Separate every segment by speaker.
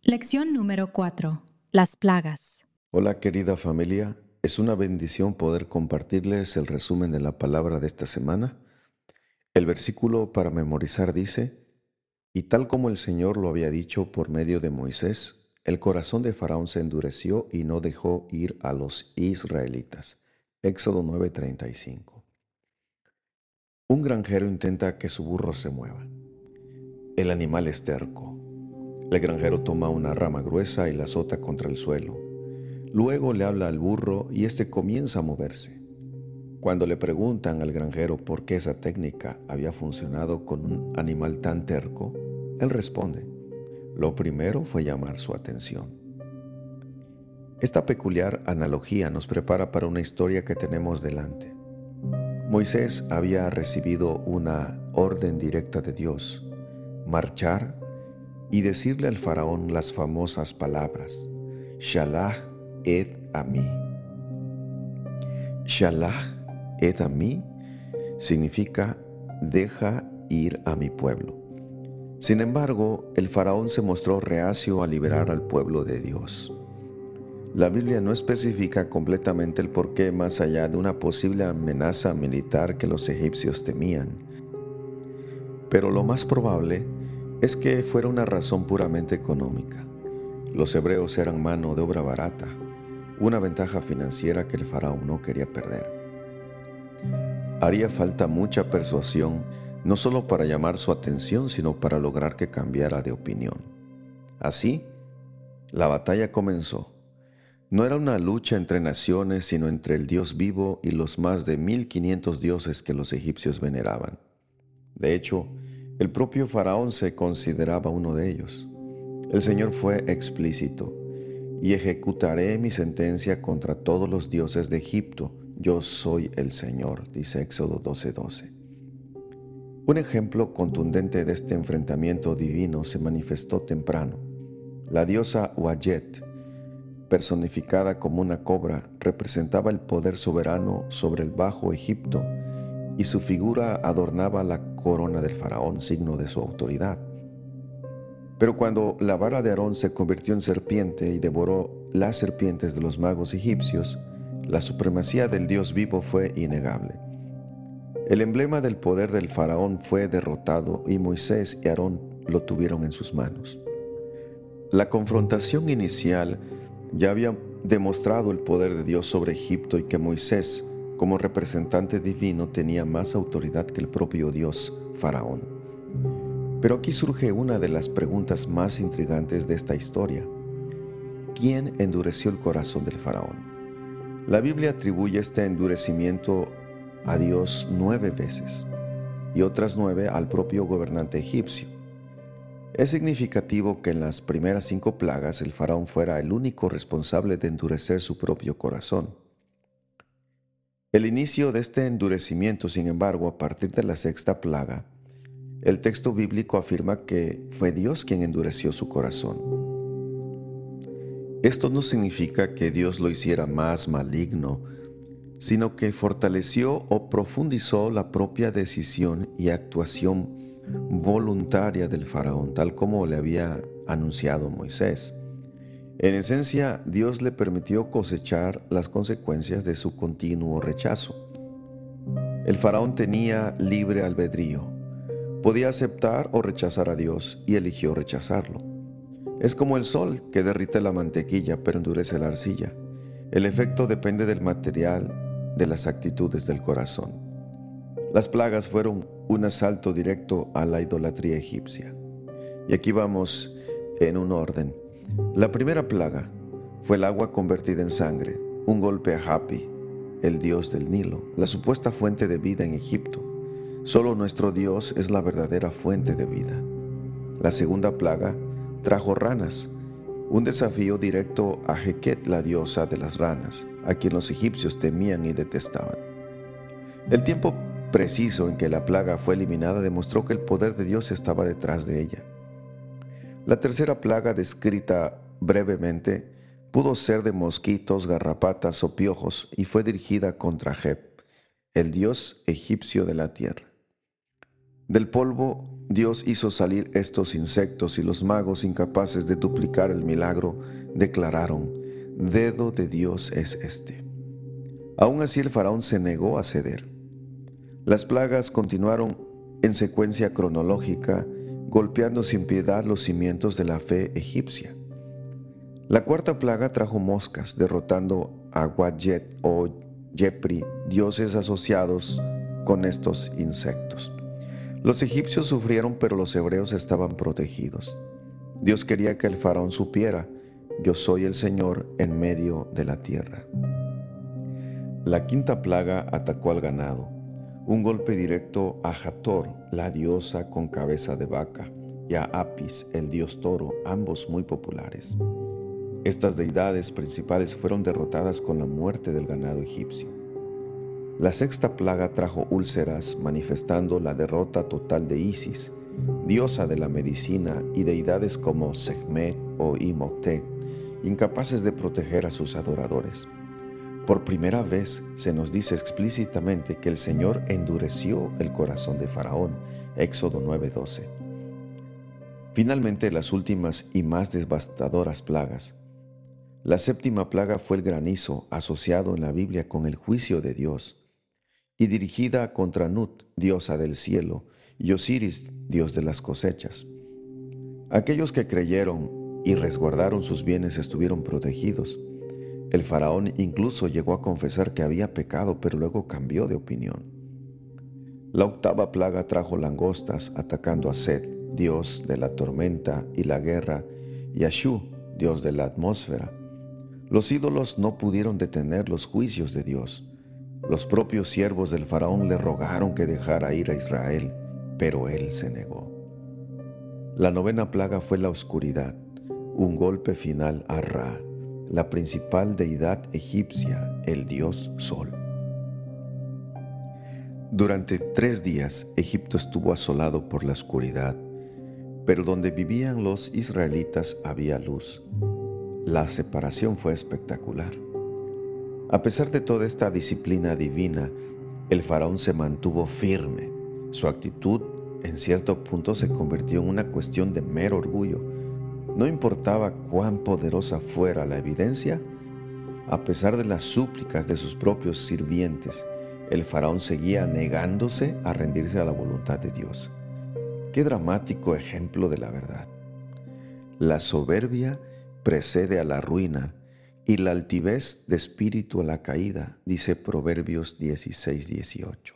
Speaker 1: Lección número 4. Las plagas.
Speaker 2: Hola querida familia, es una bendición poder compartirles el resumen de la palabra de esta semana. El versículo para memorizar dice, y tal como el Señor lo había dicho por medio de Moisés, el corazón de Faraón se endureció y no dejó ir a los israelitas. Éxodo 9:35. Un granjero intenta que su burro se mueva. El animal es terco. El granjero toma una rama gruesa y la azota contra el suelo. Luego le habla al burro y éste comienza a moverse. Cuando le preguntan al granjero por qué esa técnica había funcionado con un animal tan terco, él responde, lo primero fue llamar su atención. Esta peculiar analogía nos prepara para una historia que tenemos delante. Moisés había recibido una orden directa de Dios, marchar y decirle al faraón las famosas palabras, Shalach et ami. Shalach et ami significa deja ir a mi pueblo. Sin embargo, el faraón se mostró reacio a liberar al pueblo de Dios. La Biblia no especifica completamente el porqué más allá de una posible amenaza militar que los egipcios temían. Pero lo más probable es que fuera una razón puramente económica. Los hebreos eran mano de obra barata, una ventaja financiera que el faraón no quería perder. Haría falta mucha persuasión, no solo para llamar su atención, sino para lograr que cambiara de opinión. Así, la batalla comenzó. No era una lucha entre naciones, sino entre el Dios vivo y los más de 1500 dioses que los egipcios veneraban. De hecho, el propio faraón se consideraba uno de ellos. El Señor fue explícito, y ejecutaré mi sentencia contra todos los dioses de Egipto. Yo soy el Señor, dice Éxodo 12:12. Un ejemplo contundente de este enfrentamiento divino se manifestó temprano. La diosa Uayet, personificada como una cobra, representaba el poder soberano sobre el Bajo Egipto y su figura adornaba la corona del faraón, signo de su autoridad. Pero cuando la vara de Aarón se convirtió en serpiente y devoró las serpientes de los magos egipcios, la supremacía del Dios vivo fue innegable. El emblema del poder del faraón fue derrotado y Moisés y Aarón lo tuvieron en sus manos. La confrontación inicial ya había demostrado el poder de Dios sobre Egipto y que Moisés, como representante divino, tenía más autoridad que el propio Dios, Faraón. Pero aquí surge una de las preguntas más intrigantes de esta historia. ¿Quién endureció el corazón del Faraón? La Biblia atribuye este endurecimiento a Dios 9 veces y otras 9 al propio gobernante egipcio. Es significativo que en las primeras 5 plagas el faraón fuera el único responsable de endurecer su propio corazón. El inicio de este endurecimiento, sin embargo, a partir de la 6ª plaga, el texto bíblico afirma que fue Dios quien endureció su corazón. Esto no significa que Dios lo hiciera más maligno, sino que fortaleció o profundizó la propia decisión y actuación voluntaria del faraón, tal como le había anunciado Moisés. En esencia, Dios le permitió cosechar las consecuencias de su continuo rechazo. El faraón tenía libre albedrío. Podía aceptar o rechazar a Dios y eligió rechazarlo. Es como el sol que derrite la mantequilla pero endurece la arcilla. El efecto depende del material, de las actitudes del corazón. Las plagas fueron un asalto directo a la idolatría egipcia. Y aquí vamos en un orden. La primera plaga fue el agua convertida en sangre, un golpe a Hapi, el dios del Nilo, la supuesta fuente de vida en Egipto. Solo nuestro Dios es la verdadera fuente de vida. La segunda plaga trajo ranas, un desafío directo a Heket, la diosa de las ranas, a quien los egipcios temían y detestaban. El tiempo preciso en que la plaga fue eliminada demostró que el poder de Dios estaba detrás de ella. La tercera plaga, descrita brevemente, pudo ser de mosquitos, garrapatas o piojos y fue dirigida contra Geb, el dios egipcio de la tierra. Del polvo Dios hizo salir estos insectos y los magos, incapaces de duplicar el milagro, declararon: dedo de Dios es este. Aún así el faraón se negó a ceder. Las plagas continuaron en secuencia cronológica, golpeando sin piedad los cimientos de la fe egipcia. La cuarta plaga trajo moscas, derrotando a Wadjet o Jepri, dioses asociados con estos insectos. Los egipcios sufrieron, pero los hebreos estaban protegidos. Dios quería que el faraón supiera: yo soy el Señor en medio de la tierra. La quinta plaga atacó al ganado. Un golpe directo a Hathor, la diosa con cabeza de vaca, y a Apis, el dios toro, ambos muy populares. Estas deidades principales fueron derrotadas con la muerte del ganado egipcio. La sexta plaga trajo úlceras, manifestando la derrota total de Isis, diosa de la medicina, y deidades como Sekhmet o Imhotep, incapaces de proteger a sus adoradores. Por primera vez se nos dice explícitamente que el Señor endureció el corazón de Faraón, Éxodo 9:12. Finalmente, las últimas y más devastadoras plagas. La séptima plaga fue el granizo, asociado en la Biblia con el juicio de Dios, y dirigida contra Nut, diosa del cielo, y Osiris, dios de las cosechas. Aquellos que creyeron y resguardaron sus bienes estuvieron protegidos. El faraón incluso llegó a confesar que había pecado, pero luego cambió de opinión. La octava plaga trajo langostas, atacando a Set, dios de la tormenta y la guerra, y a Shu, dios de la atmósfera. Los ídolos no pudieron detener los juicios de Dios. Los propios siervos del faraón le rogaron que dejara ir a Israel, pero él se negó. La novena plaga fue la oscuridad, un golpe final a Ra, la principal deidad egipcia, el dios Sol. Durante 3 días, Egipto estuvo asolado por la oscuridad, pero donde vivían los israelitas había luz. La separación fue espectacular. A pesar de toda esta disciplina divina, el faraón se mantuvo firme. Su actitud, en cierto punto, se convirtió en una cuestión de mero orgullo. No importaba cuán poderosa fuera la evidencia, a pesar de las súplicas de sus propios sirvientes, el faraón seguía negándose a rendirse a la voluntad de Dios. Qué dramático ejemplo de la verdad. La soberbia precede a la ruina y la altivez de espíritu a la caída, dice Proverbios 16:18.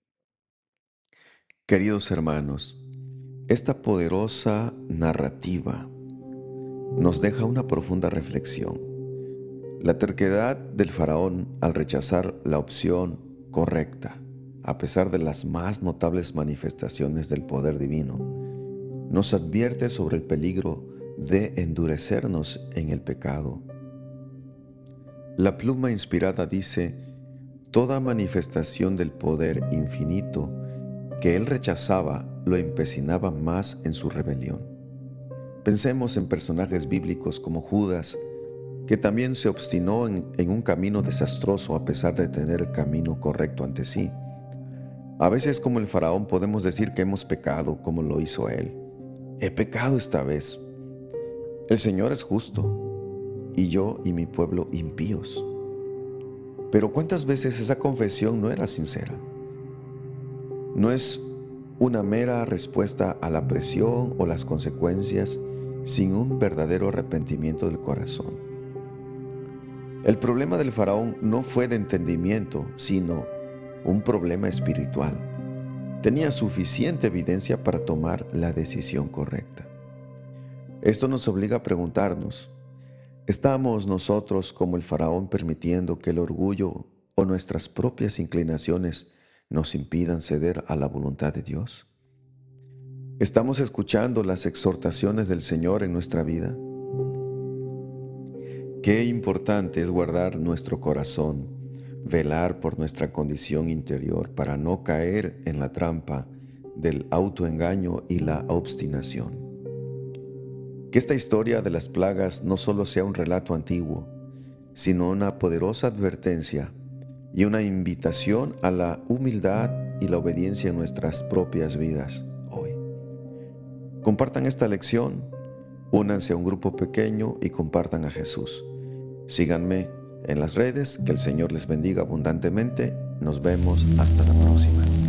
Speaker 2: Queridos hermanos, esta poderosa narrativa nos deja una profunda reflexión. La terquedad del faraón al rechazar la opción correcta, a pesar de las más notables manifestaciones del poder divino, nos advierte sobre el peligro de endurecernos en el pecado. La pluma inspirada dice: toda manifestación del poder infinito que él rechazaba lo empecinaba más en su rebelión. Pensemos en personajes bíblicos como Judas, que también se obstinó en un camino desastroso a pesar de tener el camino correcto ante sí. A veces, como el faraón, podemos decir que hemos pecado como lo hizo él. He pecado esta vez. El Señor es justo, y yo y mi pueblo impíos. Pero ¿cuántas veces esa confesión no era sincera? No es una mera respuesta a la presión o las consecuencias sin un verdadero arrepentimiento del corazón. El problema del faraón no fue de entendimiento, sino un problema espiritual. Tenía suficiente evidencia para tomar la decisión correcta. Esto nos obliga a preguntarnos: ¿estamos nosotros como el faraón permitiendo que el orgullo o nuestras propias inclinaciones nos impidan ceder a la voluntad de Dios? ¿Estamos escuchando las exhortaciones del Señor en nuestra vida? Qué importante es guardar nuestro corazón, velar por nuestra condición interior para no caer en la trampa del autoengaño y la obstinación. Que esta historia de las plagas no solo sea un relato antiguo, sino una poderosa advertencia y una invitación a la humildad y la obediencia en nuestras propias vidas hoy. Compartan esta lección, únanse a un grupo pequeño y compartan a Jesús. Síganme en las redes, que el Señor les bendiga abundantemente. Nos vemos hasta la próxima.